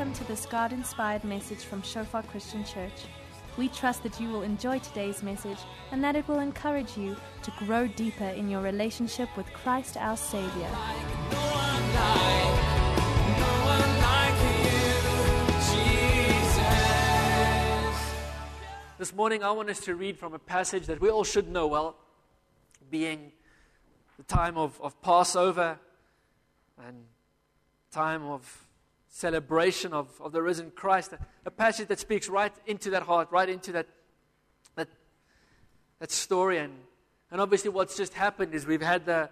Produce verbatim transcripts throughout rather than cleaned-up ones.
welcome to this God-inspired message from Shofar Christian Church. We trust that you will enjoy today's message and that it will encourage you to grow deeper in your relationship with Christ our Savior. This morning I want us to read from a passage that we all should know well, being the time of, of Passover and time of celebration of, of the risen Christ, a, a passage that speaks right into that heart, right into that that, that story. And, and obviously what's just happened is we've had the,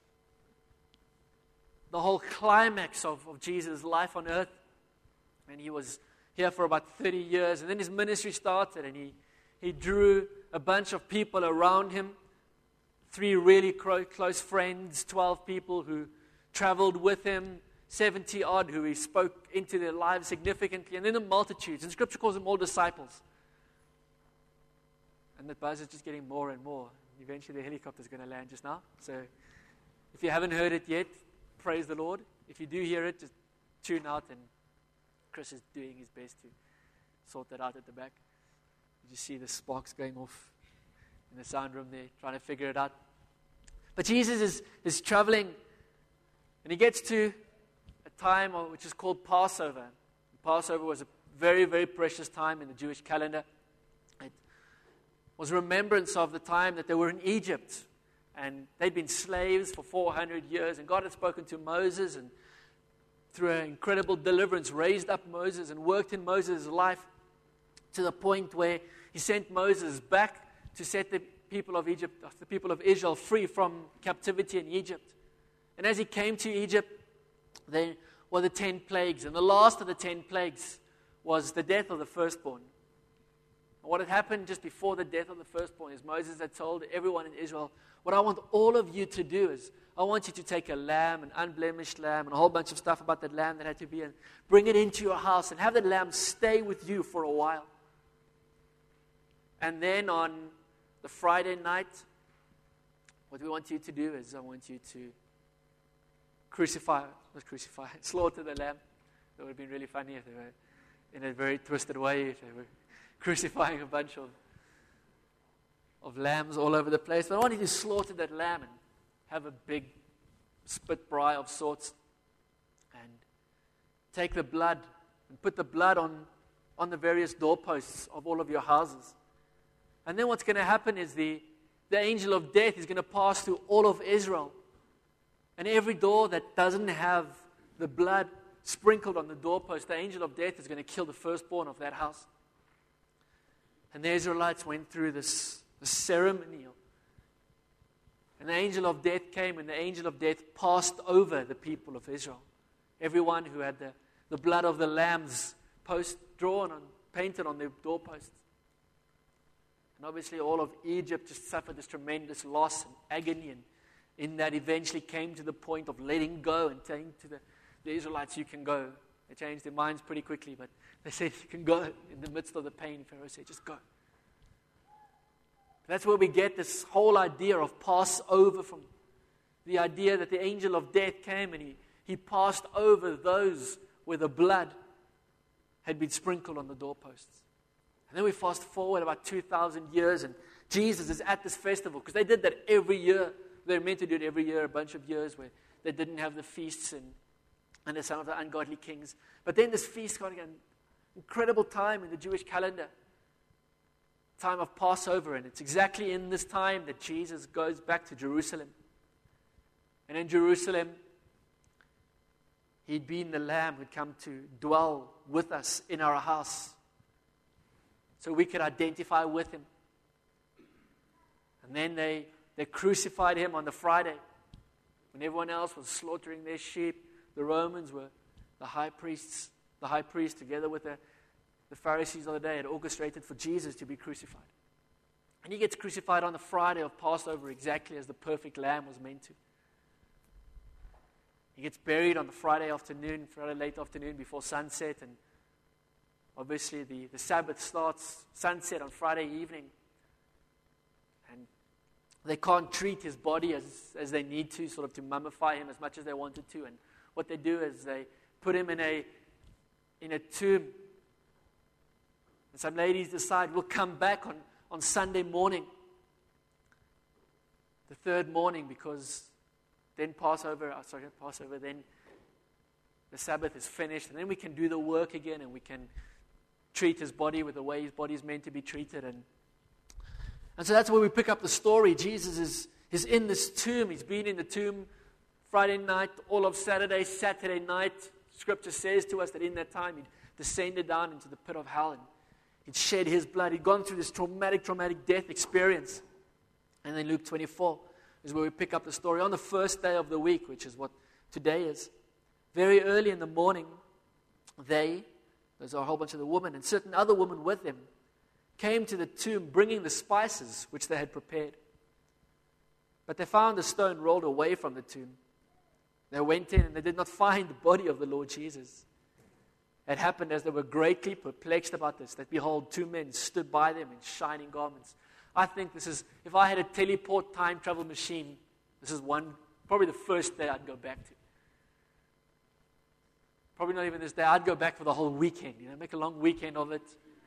the whole climax of, of Jesus' life on earth. And he was here for about thirty years. And then his ministry started and he, he drew a bunch of people around him. Three really cro- close friends, twelve people who traveled with him, seventy odd who he spoke into their lives significantly, and then the multitudes. And Scripture calls them all disciples. And the buzz is just getting more and more. Eventually the helicopter is going to land just now. So if you haven't heard it yet, praise the Lord. If you do hear it, just tune out, and Chris is doing his best to sort that out at the back. You just see the sparks going off in the sound room there, trying to figure it out. But Jesus is, is traveling, and he gets to a time which is called Passover. Passover was a very, very precious time in the Jewish calendar. It was remembrance of the time that they were in Egypt, and they'd been slaves for four hundred years, and God had spoken to Moses, and through an incredible deliverance, raised up Moses and worked in Moses' life to the point where he sent Moses back to set the people of Egypt, the people of Israel, free from captivity in Egypt. And as he came to Egypt, there were the ten plagues. And the last of the ten plagues was the death of the firstborn. And what had happened just before the death of the firstborn is Moses had told everyone in Israel, what I want all of you to do is, I want you to take a lamb, an unblemished lamb, and a whole bunch of stuff about that lamb that had to be, and bring it into your house and have that lamb stay with you for a while. And then on the Friday night, what we want you to do is I want you to crucify, not crucify, slaughter the lamb. That would have been really funny if they were, in a very twisted way, if they were crucifying a bunch of, of lambs all over the place. But I want you to slaughter that lamb and have a big spit braai of sorts and take the blood and put the blood on, on the various doorposts of all of your houses. And then what's going to happen is the, the angel of death is going to pass through all of Israel. And every door that doesn't have the blood sprinkled on the doorpost, the angel of death is going to kill the firstborn of that house. And the Israelites went through this, this ceremonial. And the angel of death came, and the angel of death passed over the people of Israel. Everyone who had the, the blood of the lambs post drawn and painted on their doorposts. And obviously all of Egypt just suffered this tremendous loss and agony, and in that eventually came to the point of letting go and saying to the, the Israelites, you can go. They changed their minds pretty quickly, but they said, you can go in the midst of the pain. Pharaoh said, just go. That's where we get this whole idea of Passover from. The idea that the angel of death came and he, he passed over those where the blood had been sprinkled on the doorposts. And then we fast forward about two thousand years, and Jesus is at this festival, because they did that every year. They were meant to do it every year, a bunch of years where they didn't have the feasts and, and some of the ungodly kings. But then this feast got an incredible time in the Jewish calendar, time of Passover, and it's exactly in this time that Jesus goes back to Jerusalem. And in Jerusalem, he'd been the Lamb who'd come to dwell with us in our house, so we could identify with him. And then they, they crucified him on the Friday. When everyone else was slaughtering their sheep, the Romans were the high priests. The high priest, together with the, the Pharisees of the day, had orchestrated for Jesus to be crucified. And he gets crucified on the Friday of Passover, exactly as the perfect lamb was meant to. He gets buried on the Friday afternoon, Friday late afternoon before sunset, and obviously, the, the Sabbath starts sunset on Friday evening. And they can't treat his body as, as they need to, sort of to mummify him as much as they wanted to. And what they do is they put him in a in a tomb. And some ladies decide we'll come back on, on Sunday morning, the third morning, because then Passover, oh, sorry, Passover, then the Sabbath is finished, and then we can do the work again, and we can treat his body with the way his body is meant to be treated. And, and so that's where we pick up the story. Jesus is, is in this tomb. He's been in the tomb Friday night, all of Saturday, Saturday night. Scripture says to us that in that time, he'd descended down into the pit of hell, and he'd shed his blood. He'd gone through this traumatic, traumatic death experience. And then Luke twenty-four is where we pick up the story on the first day of the week, which is what today is. Very early in the morning, they, there's a whole bunch of the women and certain other women with them, came to the tomb bringing the spices which they had prepared. But they found the stone rolled away from the tomb. They went in and they did not find the body of the Lord Jesus. It happened as they were greatly perplexed about this, that behold, two men stood by them in shining garments. I think this is, if I had a teleport time travel machine, this is one, probably the first day I'd go back to. Probably not even this day. I'd go back for the whole weekend, you know, make a long weekend of it.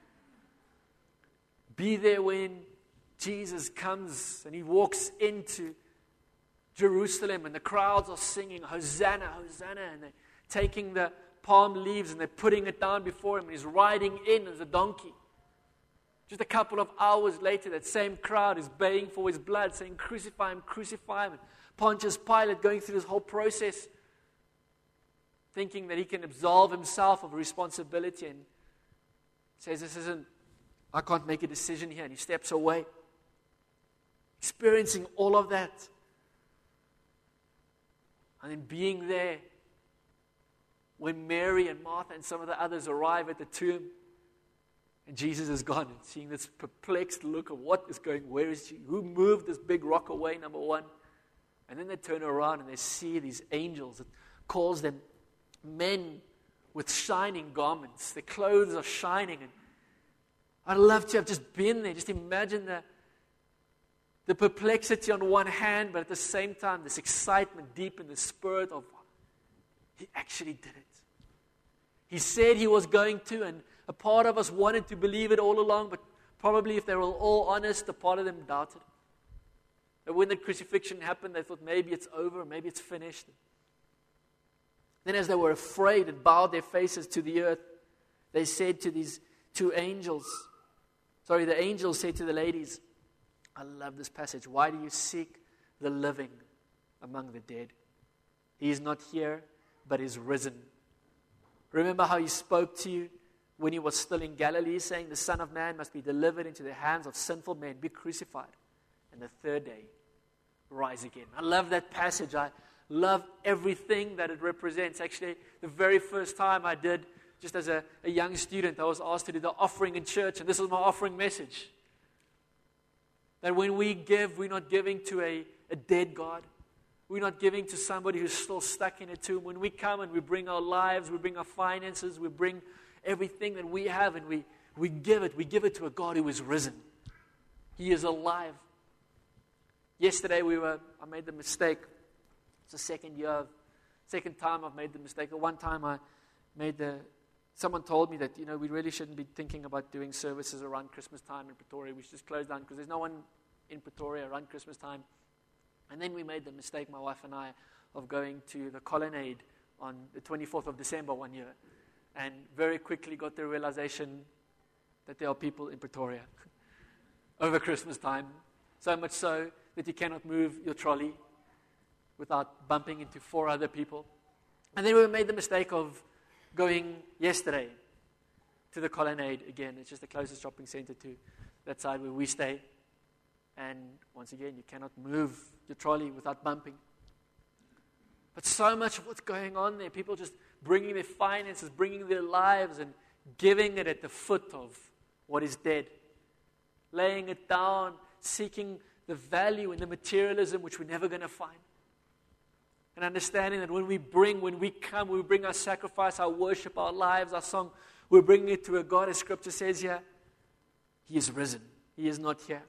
Be there when Jesus comes and he walks into Jerusalem and the crowds are singing, Hosanna, Hosanna, and they're taking the palm leaves and they're putting it down before him, and he's riding in as a donkey. Just a couple of hours later, that same crowd is baying for his blood, saying, crucify him, crucify him. And Pontius Pilate going through this whole process, thinking that he can absolve himself of responsibility, and says, this isn't, I can't make a decision here, and he steps away. Experiencing all of that. And then being there when Mary and Martha and some of the others arrive at the tomb, and Jesus is gone, and seeing this perplexed look of what is going, where is he? Who moved this big rock away, number one? And then they turn around and they see these angels. It calls them men with shining garments. Their clothes are shining. And I'd love to have just been there. Just imagine the, the perplexity on one hand, but at the same time, this excitement deep in the spirit of, he actually did it. He said he was going to, and a part of us wanted to believe it all along, but probably if they were all honest, a part of them doubted. And when the crucifixion happened, they thought maybe it's over, maybe it's finished. Then as they were afraid and bowed their faces to the earth, they said to these two angels, sorry, the angels said to the ladies, I love this passage, why do you seek the living among the dead? He is not here, but is risen. Remember how he spoke to you when he was still in Galilee, saying the Son of Man must be delivered into the hands of sinful men, be crucified, and the third day rise again. I love that passage. I love everything that it represents. Actually, the very first time I did, just as a, a young student, I was asked to do the offering in church, and this was my offering message. That when we give, we're not giving to a, a dead God. We're not giving to somebody who's still stuck in a tomb. When we come and we bring our lives, we bring our finances, we bring everything that we have, and we, we give it. We give it to a God who is risen. He is alive. Yesterday we were, I made the mistake. It's the second year, second time I've made the mistake. One time I made the, someone told me that, you know, we really shouldn't be thinking about doing services around Christmas time in Pretoria. We should just close down because there's no one in Pretoria around Christmas time. And then we made the mistake, my wife and I, of going to the Colonnade on the twenty-fourth of December one year. And very quickly got the realization that there are people in Pretoria over Christmas time. So much so that you cannot move your trolley without bumping into four other people. And then we made the mistake of going yesterday to the Colonnade again. It's just the closest shopping center to that side where we stay. And once again, you cannot move your trolley without bumping. But so much of what's going on there, people just bringing their finances, bringing their lives and giving it at the foot of what is dead. Laying it down, seeking the value in the materialism which we're never going to find. And understanding that when we bring, when we come, we bring our sacrifice, our worship, our lives, our song, we're bringing it to a God, as Scripture says here, He is risen. He is not here.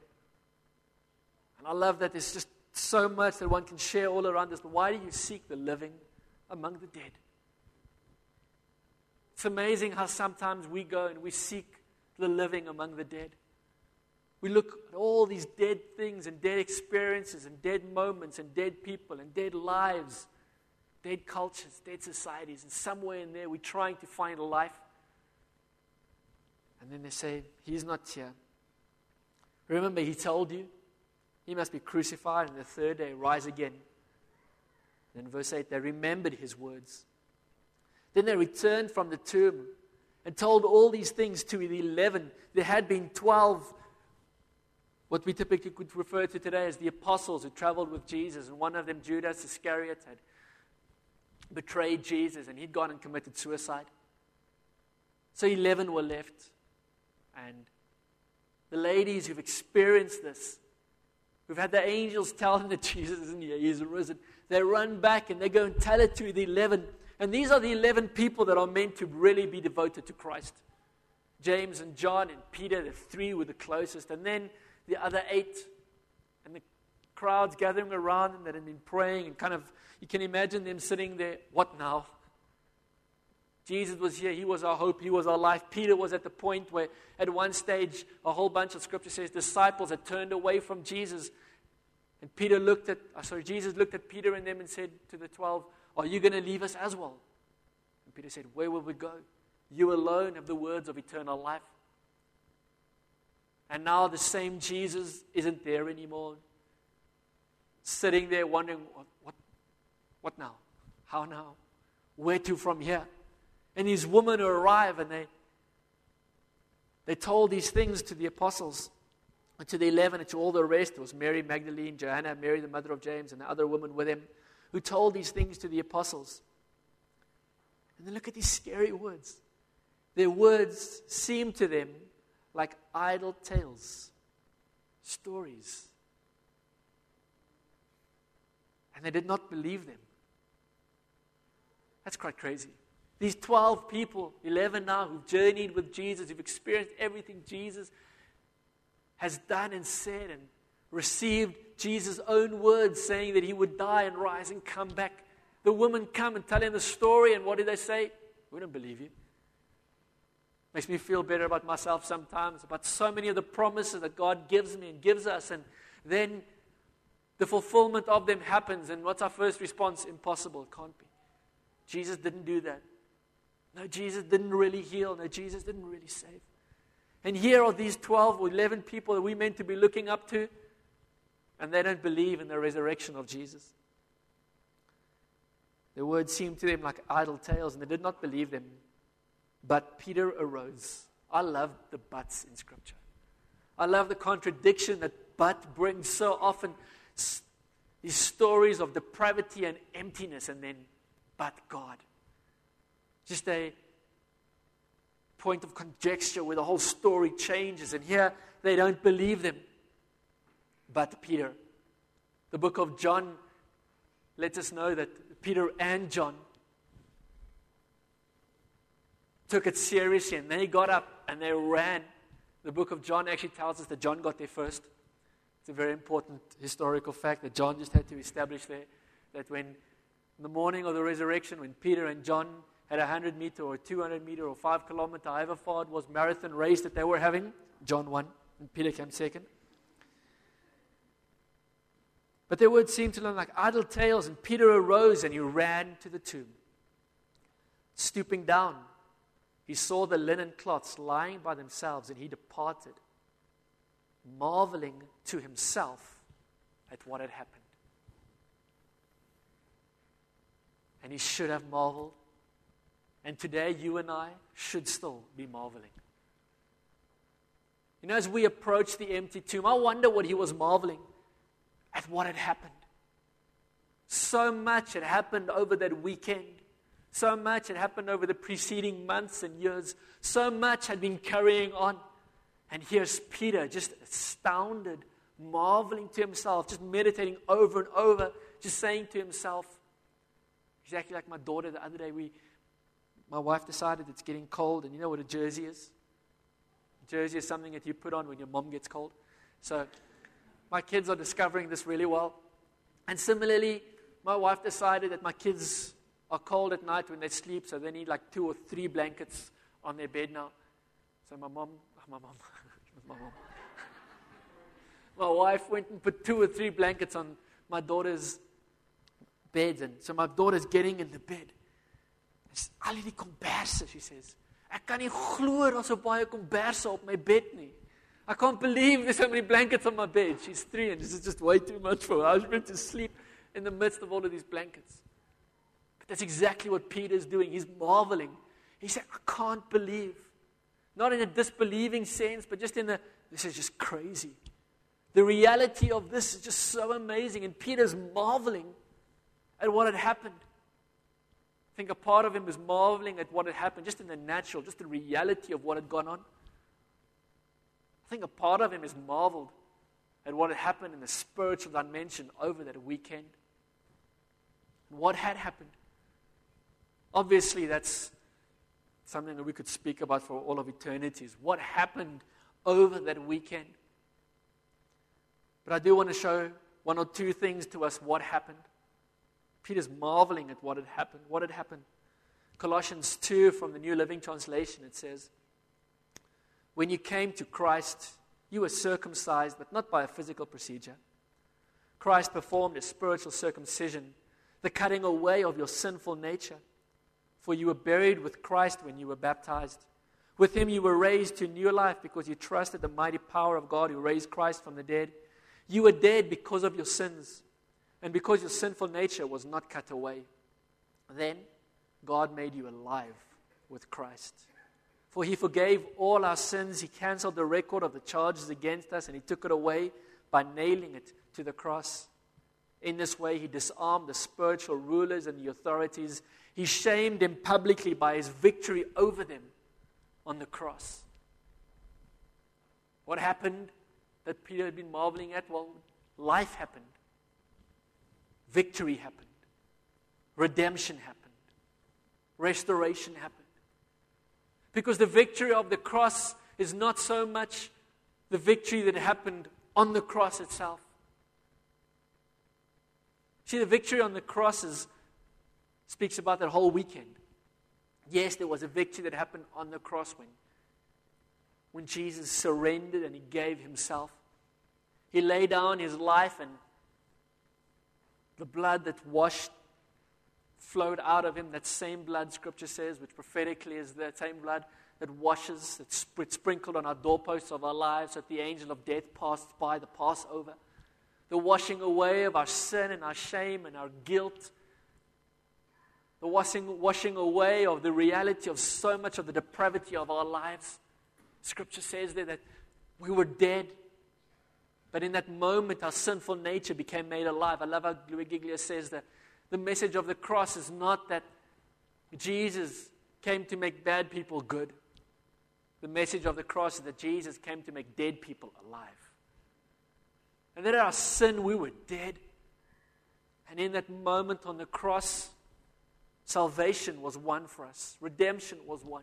And I love that there's just so much that one can share all around this. But why do you seek the living among the dead? It's amazing how sometimes we go and we seek the living among the dead. We look at all these dead things and dead experiences and dead moments and dead people and dead lives, dead cultures, dead societies, and somewhere in there we're trying to find a life. And then they say, He's not here. Remember, He told you He must be crucified and the third day rise again. And in verse eight, they remembered His words. Then they returned from the tomb and told all these things to the eleven. There had been twelve, what we typically could refer to today as the apostles who traveled with Jesus. And one of them, Judas Iscariot, had betrayed Jesus and he'd gone and committed suicide. So eleven were left. And the ladies who've experienced this, who've had the angels tell them that Jesus isn't here, He's risen, they run back and they go and tell it to the eleven. And these are the eleven people that are meant to really be devoted to Christ. James and John and Peter, the three were the closest. And then the other eight. And the crowds gathering around them that had been praying. And kind of, you can imagine them sitting there, what now? Jesus was here. He was our hope. He was our life. Peter was at the point where at one stage, a whole bunch of scripture says disciples had turned away from Jesus. And Peter looked at, sorry, Jesus looked at Peter and them and said to the twelve, are you going to leave us as well? And Peter said, where will we go? You alone have the words of eternal life. And now the same Jesus isn't there anymore. Sitting there wondering, what, what, what now? How now? Where to from here? And these women arrive and they, they told these things to the apostles, and to the eleven, and to all the rest. It was Mary Magdalene, Joanna, Mary the mother of James, and the other woman with him, who told these things to the apostles. And then look at these scary words. Their words seemed to them like idle tales, stories. And they did not believe them. That's quite crazy. These twelve people, eleven now, who've journeyed with Jesus, who've experienced everything Jesus has done and said and received Jesus' own words saying that He would die and rise and come back. The women come and tell Him the story, and what do they say? We don't believe you. Makes me feel better about myself sometimes, about so many of the promises that God gives me and gives us, and then the fulfillment of them happens, and what's our first response? Impossible. It can't be. Jesus didn't do that. No, Jesus didn't really heal. No, Jesus didn't really save. And here are these twelve or eleven people that we're meant to be looking up to, and they don't believe in the resurrection of Jesus. The words seemed to them like idle tales, and they did not believe them. But Peter arose. I love the buts in Scripture. I love the contradiction that but brings so often. These stories of depravity and emptiness, and then, but God. Just a point of conjecture where the whole story changes, and here they don't believe them. But Peter. The book of John lets us know that Peter and John took it seriously, and they got up and they ran. The book of John actually tells us that John got there first. It's a very important historical fact that John just had to establish there, that when in the morning of the resurrection, when Peter and John had a hundred meter or two hundred meter or five kilometer, however far it was, marathon race that they were having, John won and Peter came second. But their words seemed to them like idle tales, and Peter arose and he ran to the tomb. Stooping down, he saw the linen cloths lying by themselves, and he departed, marveling to himself at what had happened. And he should have marveled. And today, you and I should still be marveling. You know, as we approach the empty tomb, I wonder what he was marveling at what had happened. So much had happened over that weekend. So much had happened over the preceding months and years. So much had been carrying on. And here's Peter, just astounded, marveling to himself, just meditating over and over, just saying to himself, exactly like my daughter the other day, we, my wife decided it's getting cold, and you know what a jersey is? A jersey is something that you put on when your mom gets cold. So my kids are discovering this really well. And similarly, my wife decided that my kids are cold at night when they sleep, so they need like two or three blankets on their bed now. So my mom, my mom, my mom, my wife went and put two or three blankets on my daughter's bed, and so my daughter's getting in the bed. Dis al die komberse, she says. Ek kan nie glo daar's so baie komberse op my bed nie. I can't believe there's so many blankets on my bed. She's three and this is just way too much for her. I was meant to sleep in the midst of all of these blankets. But that's exactly what Peter's doing. He's marveling. He said, I can't believe. Not in a disbelieving sense, but just in a, this is just crazy. The reality of this is just so amazing. And Peter's marveling at what had happened. I think a part of him was marveling at what had happened, just in the natural, just the reality of what had gone on. I think a part of him is marveled at what had happened in the spiritual dimension over that weekend. And what had happened. Obviously, that's something that we could speak about for all of eternity, is what happened over that weekend. But I do want to show one or two things to us what happened. Peter's marveling at what had happened. What had happened? Colossians two from the New Living Translation, it says, when you came to Christ, you were circumcised, but not by a physical procedure. Christ performed a spiritual circumcision, the cutting away of your sinful nature. For you were buried with Christ when you were baptized. With him you were raised to new life because you trusted the mighty power of God who raised Christ from the dead. You were dead because of your sins, and because your sinful nature was not cut away. Then God made you alive with Christ. For he forgave all our sins. He canceled the record of the charges against us, and he took it away by nailing it to the cross. In this way, he disarmed the spiritual rulers and the authorities. He shamed them publicly by his victory over them on the cross. What happened that Peter had been marveling at? Well, life happened. Victory happened. Redemption happened. Restoration happened. Because the victory of the cross is not so much the victory that happened on the cross itself. See, the victory on the cross is, speaks about that whole weekend. Yes, there was a victory that happened on the cross when, when Jesus surrendered and he gave himself. He laid down his life, and the blood that washed flowed out of him, that same blood, Scripture says, which prophetically is the same blood that washes, that's sprinkled on our doorposts of our lives, that the angel of death passed by, the Passover. The washing away of our sin and our shame and our guilt. The washing, washing away of the reality of so much of the depravity of our lives. Scripture says there that we were dead, but in that moment our sinful nature became made alive. I love how Louis Giglia says that the message of the cross is not that Jesus came to make bad people good. The message of the cross is that Jesus came to make dead people alive. And that our sin, we were dead. And in that moment on the cross, salvation was won for us. Redemption was won.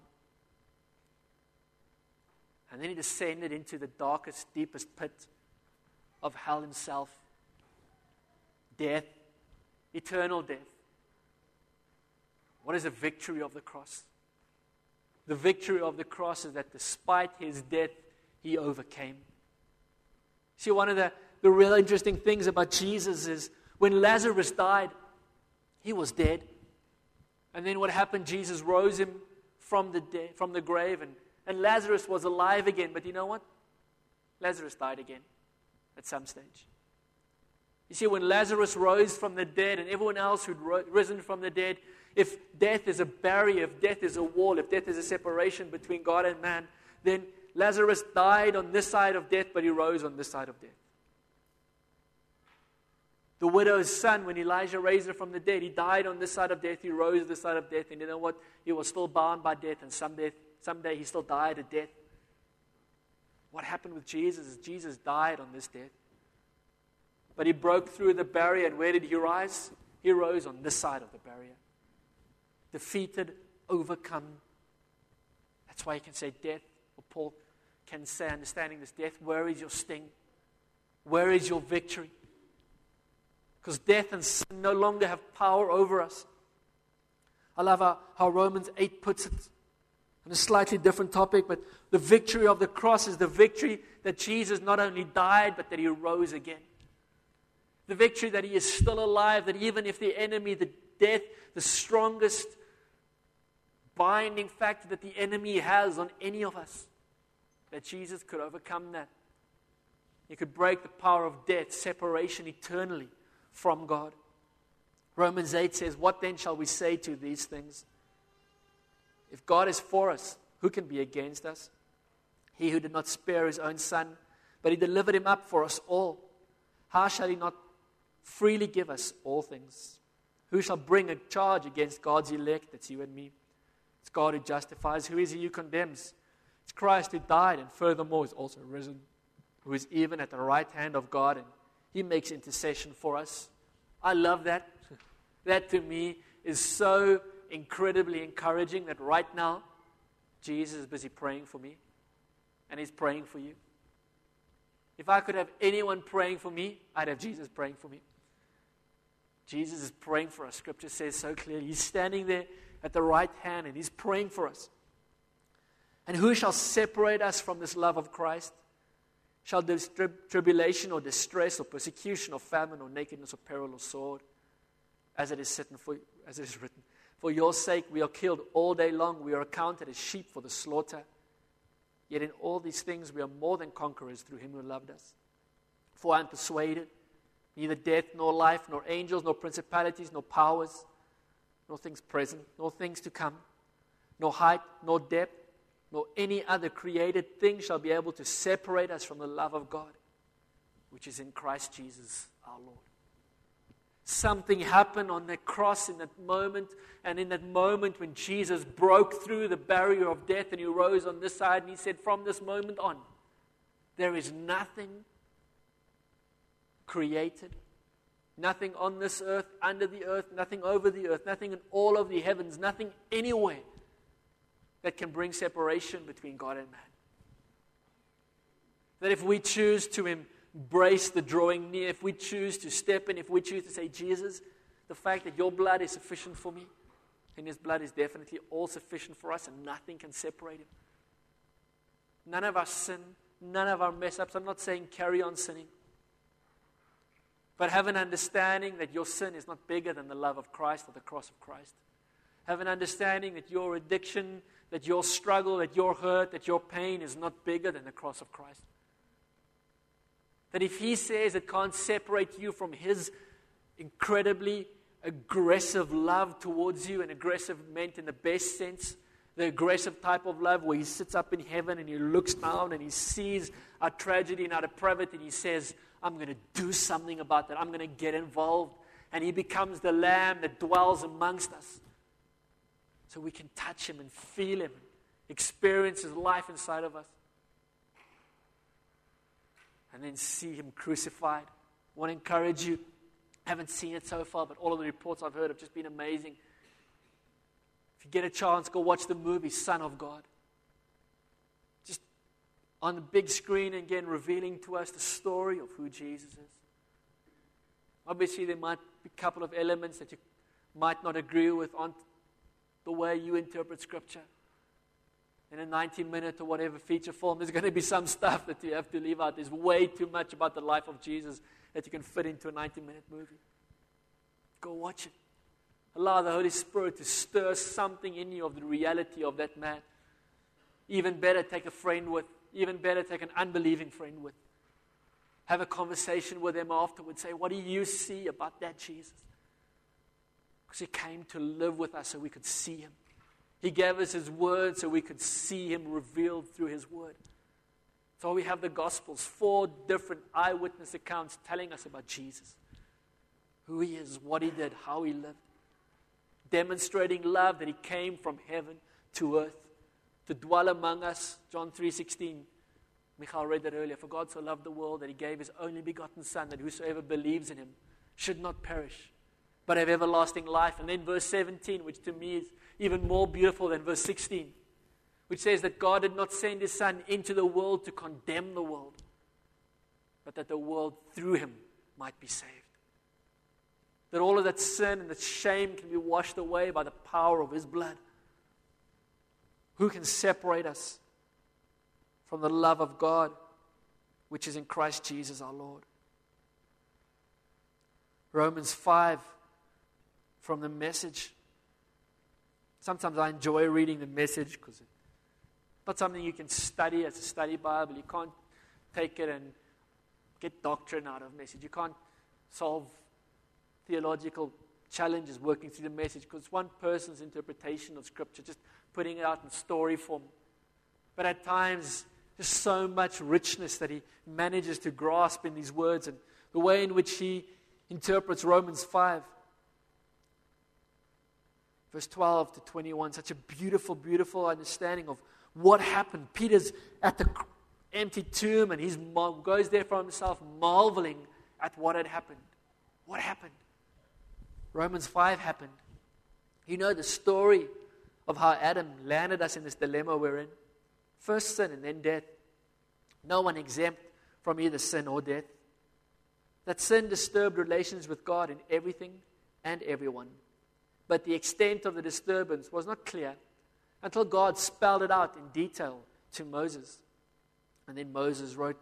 And then he descended into the darkest, deepest pit of hell himself. Death. Eternal death. What is the victory of the cross? The victory of the cross is that despite his death, he overcame. See, one of the, the real interesting things about Jesus is when Lazarus died, he was dead. And then what happened? Jesus rose him from the de- from the grave, and, and Lazarus was alive again. But you know what? Lazarus died again at some stage. You see, when Lazarus rose from the dead and everyone else who'd ro- risen from the dead, if death is a barrier, if death is a wall, if death is a separation between God and man, then Lazarus died on this side of death, but he rose on this side of death. The widow's son, when Elijah raised her from the dead, he died on this side of death, he rose on this side of death, and you know what? He was still bound by death, and someday, someday he still died a death. What happened with Jesus is Jesus died on this death. But he broke through the barrier, and where did he rise? He rose on this side of the barrier. Defeated, overcome. That's why you can say death, or Paul can say, understanding this, death, where is your sting? Where is your victory? Because death and sin no longer have power over us. I love how, how Romans eight puts it on a slightly different topic, but the victory of the cross is the victory that Jesus not only died, but that he rose again. The victory that he is still alive, that even if the enemy, the death, the strongest binding factor that the enemy has on any of us, that Jesus could overcome that. He could break the power of death, separation eternally from God. Romans eight says, what then shall we say to these things? If God is for us, who can be against us? He who did not spare his own son, but he delivered him up for us all, how shall he not freely give us all things? Who shall bring a charge against God's elect? That's you and me. It's God who justifies. Who is he who condemns? It's Christ who died and furthermore is also risen, who is even at the right hand of God, and he makes intercession for us. I love that. That to me is so incredibly encouraging that right now, Jesus is busy praying for me, and he's praying for you. If I could have anyone praying for me, I'd have Jesus praying for me. Jesus is praying for us. Scripture says so clearly. He's standing there at the right hand, and he's praying for us. And who shall separate us from this love of Christ? Shall this tri- tribulation or distress or persecution or famine or nakedness or peril or sword? As it is written, for, as it is written, for your sake we are killed all day long. We are accounted as sheep for the slaughter. Yet in all these things we are more than conquerors through him who loved us. For I am persuaded, neither death nor life, nor angels, nor principalities, nor powers, nor things present, nor things to come, nor height, nor depth, nor any other created thing shall be able to separate us from the love of God, which is in Christ Jesus our Lord. Something happened on that cross in that moment, and in that moment when Jesus broke through the barrier of death and he rose on this side and he said, from this moment on, there is nothing created, nothing on this earth, under the earth, nothing over the earth, nothing in all of the heavens, nothing anywhere that can bring separation between God and man. That if we choose to embrace the drawing near, if we choose to step in, if we choose to say, Jesus, the fact that your blood is sufficient for me, and his blood is definitely all sufficient for us, and nothing can separate him. None of our sin, none of our mess-ups. I'm not saying carry on sinning. But have an understanding that your sin is not bigger than the love of Christ or the cross of Christ. Have an understanding that your addiction, that your struggle, that your hurt, that your pain is not bigger than the cross of Christ. That if he says it can't separate you from his incredibly aggressive love towards you, and aggressive meant in the best sense, the aggressive type of love where he sits up in heaven and he looks down and he sees our tragedy and our depravity and he says, I'm going to do something about that. I'm going to get involved. And he becomes the lamb that dwells amongst us. So we can touch him and feel him, experience his life inside of us. And then see him crucified. I want to encourage you. I haven't seen it so far, but all of the reports I've heard have just been amazing. If you get a chance, go watch the movie Son of God. Just on the big screen, again, revealing to us the story of who Jesus is. Obviously, there might be a couple of elements that you might not agree with on the way you interpret Scripture. In a ninety-minute or whatever feature film, there's going to be some stuff that you have to leave out. There's way too much about the life of Jesus that you can fit into a ninety-minute movie. Go watch it. Allow the Holy Spirit to stir something in you of the reality of that man. Even better, take a friend with. Even better, take an unbelieving friend with. Have a conversation with them afterwards. Say, what do you see about that Jesus? Because he came to live with us so we could see him. He gave us his word so we could see him revealed through his word. So we have the Gospels, four different eyewitness accounts telling us about Jesus. Who he is, what he did, how he lived. Demonstrating love that he came from heaven to earth to dwell among us. John three sixteen. Michael read that earlier. For God so loved the world that he gave his only begotten Son, that whosoever believes in him should not perish, but have everlasting life. And then verse seventeen, which to me is even more beautiful than verse sixteen, which says that God did not send his Son into the world to condemn the world, but that the world through him might be saved. that all of that sin and that shame can be washed away by the power of His blood. Who can separate us from the love of God, which is in Christ Jesus our Lord? Romans five, from the Message. Sometimes I enjoy reading the Message because it's not something you can study as a study Bible. You can't take it and get doctrine out of Message. You can't solve theological challenges working through the Message because it's one person's interpretation of Scripture, just putting it out in story form. But at times, there's so much richness that he manages to grasp in these words and the way in which he interprets Romans five. Verse twelve to twenty-one, such a beautiful, beautiful understanding of what happened. Peter's at the empty tomb and he goes there for himself, marveling at what had happened. What happened? Romans five happened. You know the story of how Adam landed us in this dilemma we're in. First sin and then death. No one exempt from either sin or death. That sin disturbed relations with God in everything and everyone. But the extent of the disturbance was not clear until God spelled it out in detail to Moses. And then Moses wrote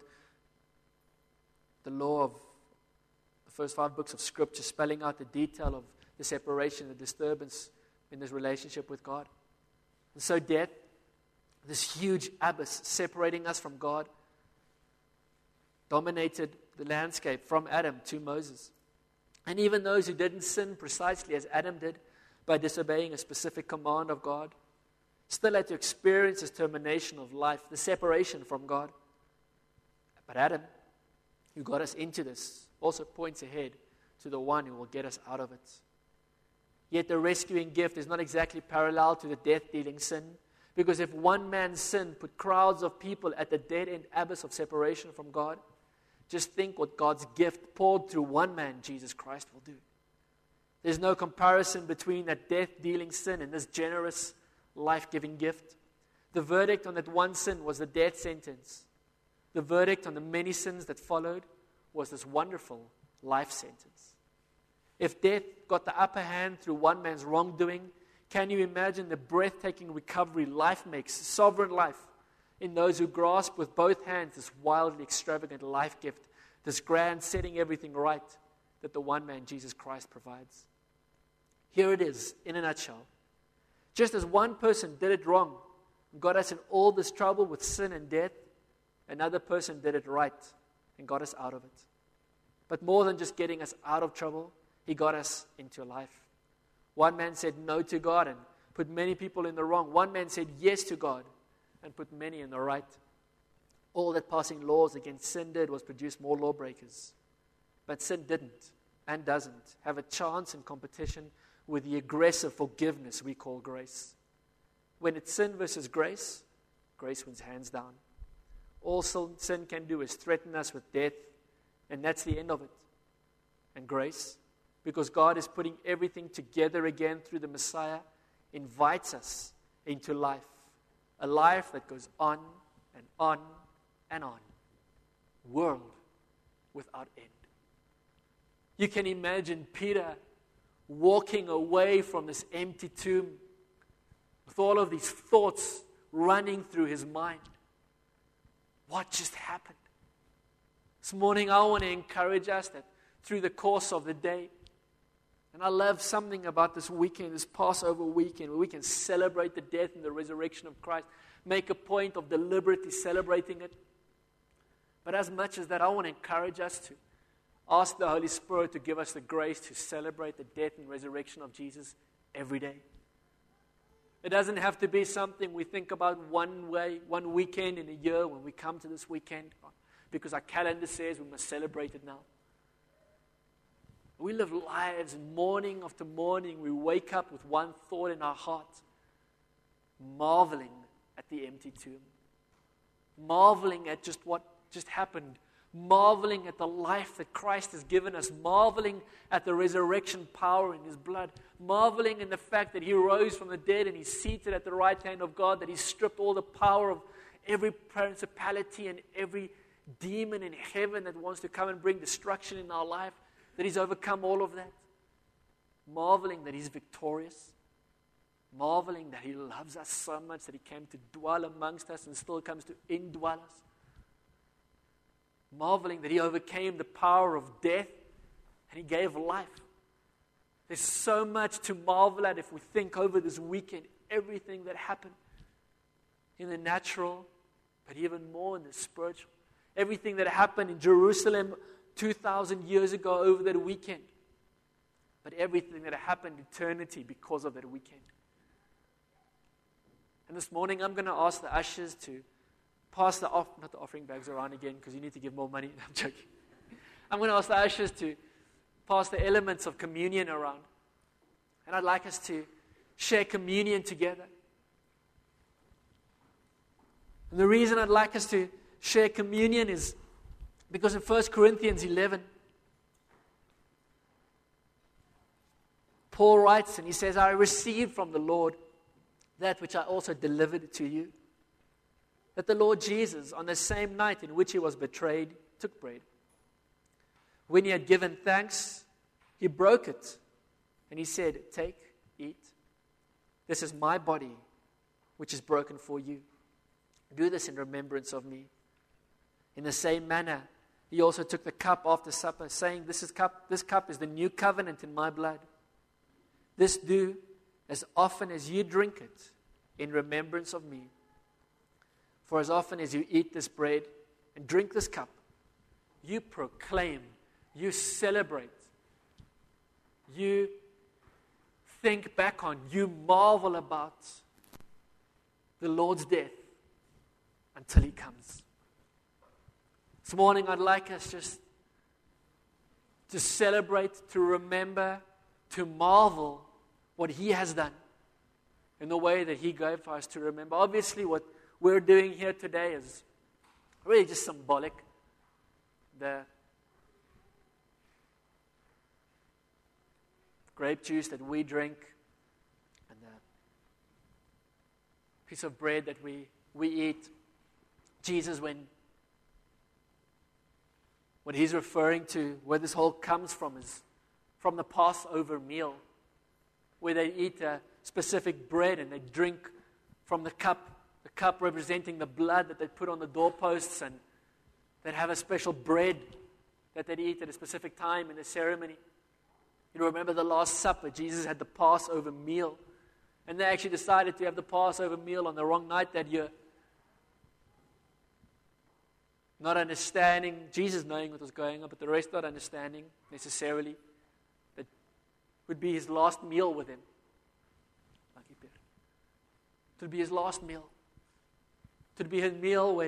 the law of the first five books of Scripture, spelling out the detail of the separation, the disturbance in this relationship with God. And so death, this huge abyss separating us from God, dominated the landscape from Adam to Moses. And even those who didn't sin precisely as Adam did by disobeying a specific command of God still had to experience this termination of life, the separation from God. But Adam, who got us into this, also points ahead to the one who will get us out of it. Yet the rescuing gift is not exactly parallel to the death-dealing sin, because if one man's sin put crowds of people at the dead-end abyss of separation from God, just think what God's gift poured through one man, Jesus Christ, will do. There's no comparison between that death-dealing sin and this generous, life-giving gift. The verdict on that one sin was the death sentence. The verdict on the many sins that followed was this wonderful life sentence. If death got the upper hand through one man's wrongdoing, can you imagine the breathtaking recovery life makes, sovereign life, in those who grasp with both hands this wildly extravagant life gift, this grand setting everything right that the one man, Jesus Christ, provides? Here it is, in a nutshell. Just as one person did it wrong and got us in all this trouble with sin and death, another person did it right and got us out of it. But more than just getting us out of trouble, He got us into life. One man said no to God and put many people in the wrong. One man said yes to God and put many in the right. All that passing laws against sin did was produce more lawbreakers. But sin didn't and doesn't have a chance in competition with the aggressive forgiveness we call grace. When it's sin versus grace, grace wins hands down. All sin can do is threaten us with death, and that's the end of it. And grace, because God is putting everything together again through the Messiah, invites us into life. A life that goes on and on and on. World without end. You can imagine Peter walking away from this empty tomb with all of these thoughts running through his mind. What just happened? This morning I want to encourage us that through the course of the day, and I love something about this weekend, this Passover weekend, where we can celebrate the death and the resurrection of Christ, make a point of deliberately celebrating it. But as much as that, I want to encourage us to ask the Holy Spirit to give us the grace to celebrate the death and resurrection of Jesus every day. It doesn't have to be something we think about one way, one weekend in a year when we come to this weekend, because our calendar says we must celebrate it now. We live lives, and morning after morning we wake up with one thought in our heart, marveling at the empty tomb, marveling at just what just happened, marveling at the life that Christ has given us, marveling at the resurrection power in His blood, marveling in the fact that He rose from the dead and He's seated at the right hand of God, that He's stripped all the power of every principality and every demon in heaven that wants to come and bring destruction in our life, that He's overcome all of that. marveling that He's victorious, marveling that He loves us so much that He came to dwell amongst us and still comes to indwell us, marveling that He overcame the power of death and He gave life. There's so much to marvel at if we think over this weekend, everything that happened in the natural, but even more in the spiritual. Everything that happened in Jerusalem two thousand years ago over that weekend, but everything that happened in eternity because of that weekend. And this morning I'm going to ask the ushers to pass the off, not the offering bags around again because you need to give more money. I'm joking. I'm going to ask the ushers to pass the elements of communion around. And I'd like us to share communion together. And the reason I'd like us to share communion is because in First Corinthians eleven, Paul writes and he says, I received from the Lord that which I also delivered to you. That the Lord Jesus, on the same night in which He was betrayed, took bread. When He had given thanks, He broke it. And He said, take, eat. This is my body, which is broken for you. Do this in remembrance of me. In the same manner, He also took the cup after supper, saying, This is cup, this cup is the new covenant in my blood. This do as often as you drink it in remembrance of me. For as often as you eat this bread and drink this cup, you proclaim, you celebrate, you think back on, you marvel about the Lord's death until He comes. This morning I'd like us just to celebrate, to remember, to marvel what He has done in the way that He gave for us to remember. Obviously what we're doing here today is really just symbolic. The grape juice that we drink and the piece of bread that we, we eat. Jesus, when what He's referring to, where this whole comes from, is from the Passover meal, where they eat a specific bread and they drink from the cup, the cup representing the blood that they put on the doorposts, and they'd have a special bread that they'd eat at a specific time in the ceremony. You remember the Last Supper, Jesus had the Passover meal, and they actually decided to have the Passover meal on the wrong night that year. Not understanding, Jesus knowing what was going on, but the rest not understanding necessarily that it would be His last meal with Him. It would be His last meal. It would be His meal when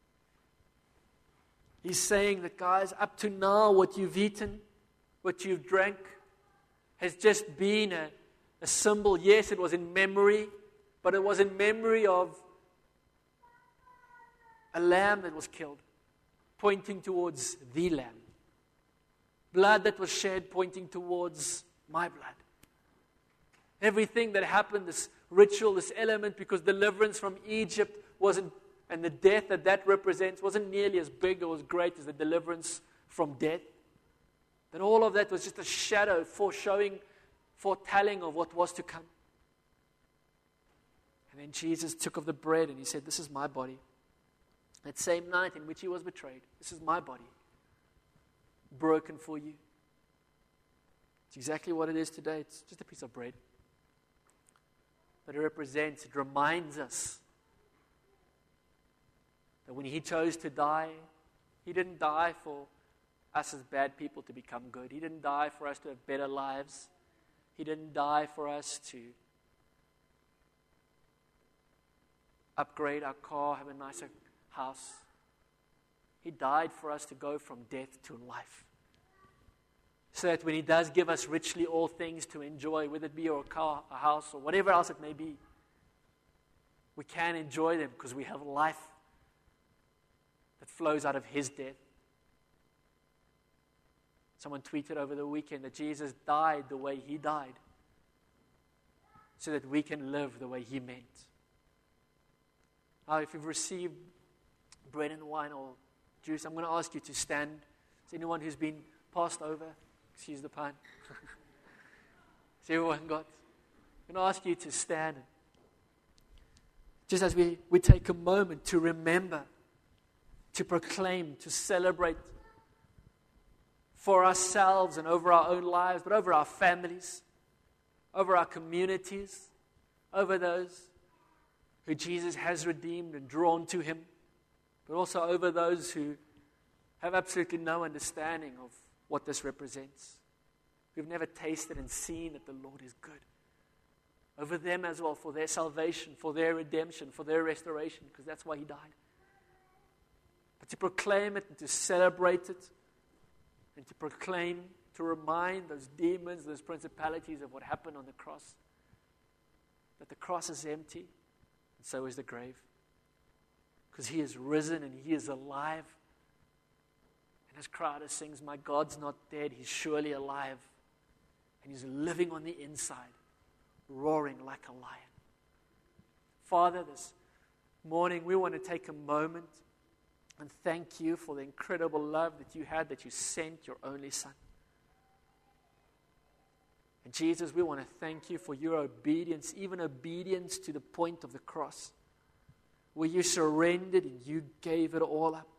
He's saying that, guys, up to now what you've eaten, what you've drank, has just been a, a symbol. Yes, it was in memory, but it was in memory of a lamb that was killed, pointing towards the lamb. Blood that was shed, pointing towards my blood. Everything that happened, this ritual, this element, because deliverance from Egypt wasn't, and the death that that represents, wasn't nearly as big or as great as the deliverance from death. That all of that was just a shadow, foreshowing, foretelling of what was to come. And then Jesus took of the bread and He said, this is my body. That same night in which He was betrayed, this is my body, broken for you. It's exactly what it is today. It's just a piece of bread. But it represents, it reminds us that when He chose to die, He didn't die for us as bad people to become good. He didn't die for us to have better lives. He didn't die for us to upgrade our car, have a nicer house. He died for us to go from death to life. So that when He does give us richly all things to enjoy, whether it be a car, a house, or whatever else it may be, we can enjoy them because we have life that flows out of His death. Someone tweeted over the weekend that Jesus died the way He died so that we can live the way He meant. Now, if you've received bread and wine or juice, I'm going to ask you to stand. Is anyone who's been passed over? Excuse the pun. Has everyone got? I'm going to ask you to stand. Just as we, we take a moment to remember, to proclaim, to celebrate for ourselves and over our own lives, but over our families, over our communities, over those who Jesus has redeemed and drawn to him, but also over those who have absolutely no understanding of what this represents, who've never tasted and seen that the Lord is good. Over them as well, for their salvation, for their redemption, for their restoration, because that's why he died. But to proclaim it and to celebrate it, and to proclaim, to remind those demons, those principalities of what happened on the cross, that the cross is empty, and so is the grave. Because he is risen and he is alive. And as Crowder sings, my God's not dead, he's surely alive. And he's living on the inside, roaring like a lion. Father, this morning we want to take a moment and thank you for the incredible love that you had, that you sent your only Son. And Jesus, we want to thank you for your obedience, even obedience to the point of the cross, where you surrendered and you gave it all up.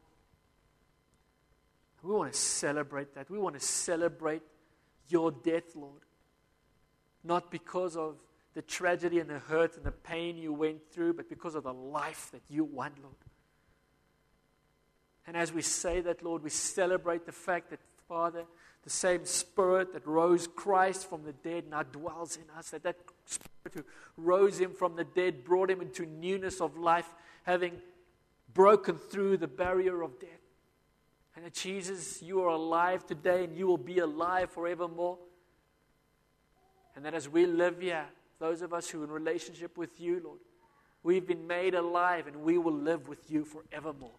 We want to celebrate that. We want to celebrate your death, Lord. Not because of the tragedy and the hurt and the pain you went through, but because of the life that you won, Lord. And as we say that, Lord, we celebrate the fact that, Father, the same Spirit that rose Christ from the dead now dwells in us. That that Spirit who rose him from the dead brought him into newness of life, having broken through the barrier of death. And that, Jesus, you are alive today and you will be alive forevermore. And that as we live here, those of us who are in relationship with you, Lord, we've been made alive and we will live with you forevermore.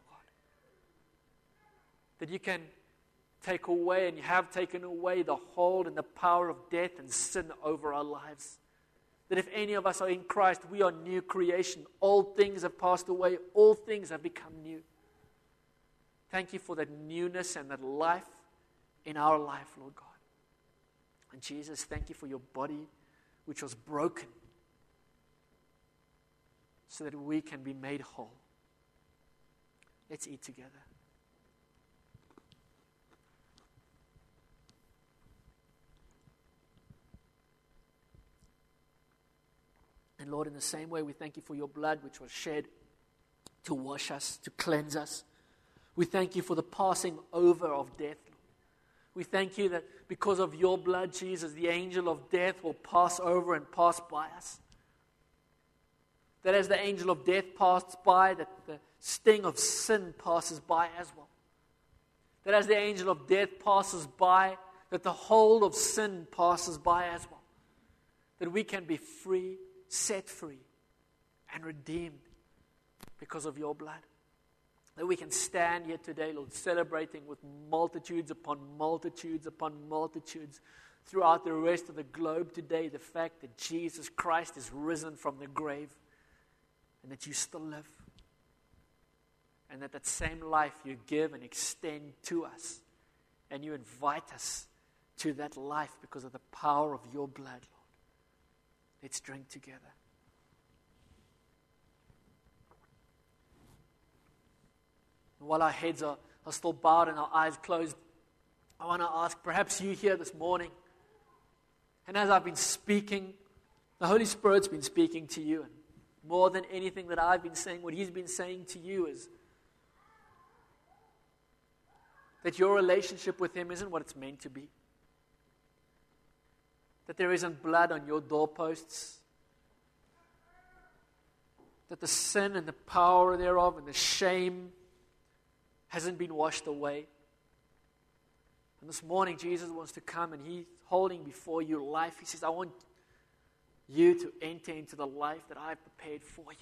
That you can take away, and you have taken away, the hold and the power of death and sin over our lives. That if any of us are in Christ, we are new creation. Old things have passed away. All things have become new. Thank you for that newness and that life in our life, Lord God. And Jesus, thank you for your body, which was broken, so that we can be made whole. Let's eat together. And Lord, in the same way, we thank you for your blood which was shed to wash us, to cleanse us. We thank you for the passing over of death, Lord. We thank you that because of your blood, Jesus, the angel of death will pass over and pass by us. That as the angel of death passed by, that the sting of sin passes by as well. That as the angel of death passes by, that the hold of sin passes by as well. That we can be free, set free, and redeemed because of your blood. That we can stand here today, Lord, celebrating with multitudes upon multitudes upon multitudes throughout the rest of the globe today, the fact that Jesus Christ is risen from the grave and that you still live. And that that same life you give and extend to us, and you invite us to that life because of the power of your blood, Lord. Let's drink together. And while our heads are, are still bowed and our eyes closed, I want to ask, perhaps you here this morning, and as I've been speaking, the Holy Spirit's been speaking to you, and more than anything that I've been saying, what He's been saying to you is that your relationship with Him isn't what it's meant to be. That there isn't blood on your doorposts. That the sin and the power thereof and the shame hasn't been washed away. And this morning, Jesus wants to come and He's holding before you life. He says, I want you to enter into the life that I've prepared for you.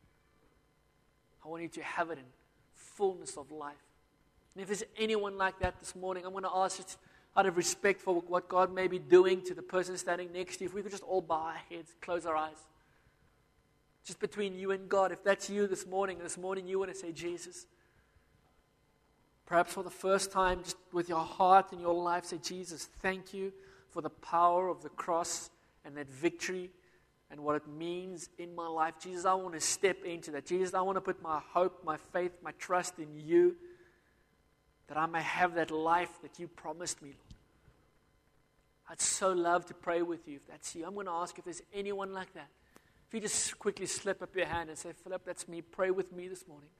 I want you to have it in fullness of life. And if there's anyone like that this morning, I'm going to ask you, out of respect for what God may be doing to the person standing next to you, if we could just all bow our heads, close our eyes. Just between you and God. If that's you this morning, this morning you want to say, Jesus, perhaps for the first time, just with your heart and your life, say, Jesus, thank you for the power of the cross and that victory and what it means in my life. Jesus, I want to step into that. Jesus, I want to put my hope, my faith, my trust in you, that I may have that life that you promised me, Lord. I'd so love to pray with you if that's you. I'm going to ask if there's anyone like that. If you just quickly slip up your hand and say, Philip, that's me. Pray with me this morning.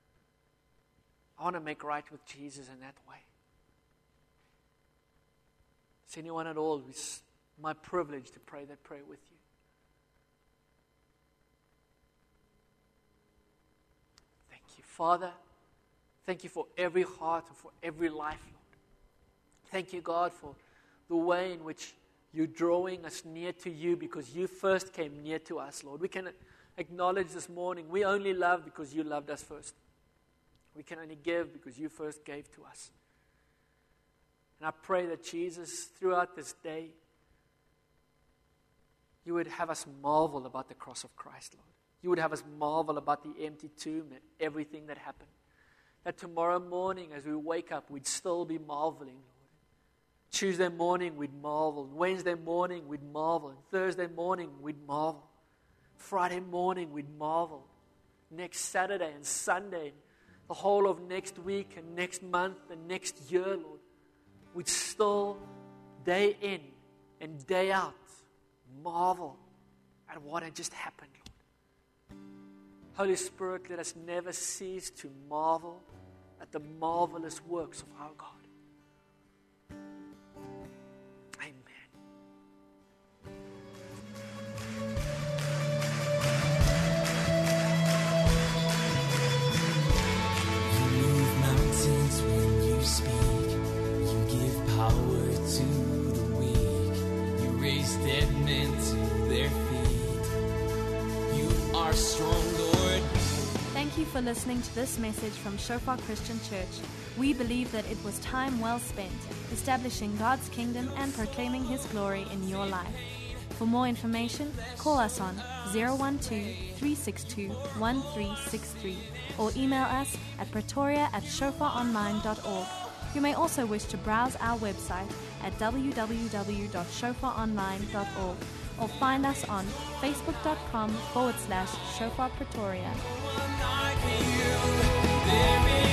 I want to make right with Jesus in that way. Is anyone at all? It's my privilege to pray that prayer with you. Thank you, Father. Thank you for every heart and for every life, Lord. Thank you, God, for the way in which you're drawing us near to you because you first came near to us, Lord. We can acknowledge this morning we only love because you loved us first. We can only give because you first gave to us. And I pray that Jesus, throughout this day, you would have us marvel about the cross of Christ, Lord. You would have us marvel about the empty tomb and everything that happened. That tomorrow morning as we wake up, we'd still be marveling, Lord. Tuesday morning, we'd marvel. Wednesday morning, we'd marvel. Thursday morning, we'd marvel. Friday morning, we'd marvel. Next Saturday and Sunday, the whole of next week and next month and next year, Lord, we'd still, day in and day out, marvel at what had just happened, Lord. Holy Spirit, let us never cease to marvel at the marvelous works of our God. Dead men to their feet. You are strong, Lord. Thank you for listening to this message from Shofar Christian Church. We believe that it was time well spent establishing God's kingdom and proclaiming His glory in your life. For more information, call us on zero one two, three six two, one three six three or email us at pretoria at shofar online dot org. You may also wish to browse our website at w w w dot shofar online dot org or find us on facebook.com forward slash Shofar Pretoria. There is